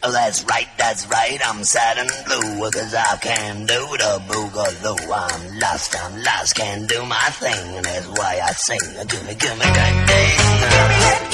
Oh, that's right, I'm sad and blue, 'cause I can't do the boogaloo. I'm lost, can't do my thing, and that's why I sing. Give me great days.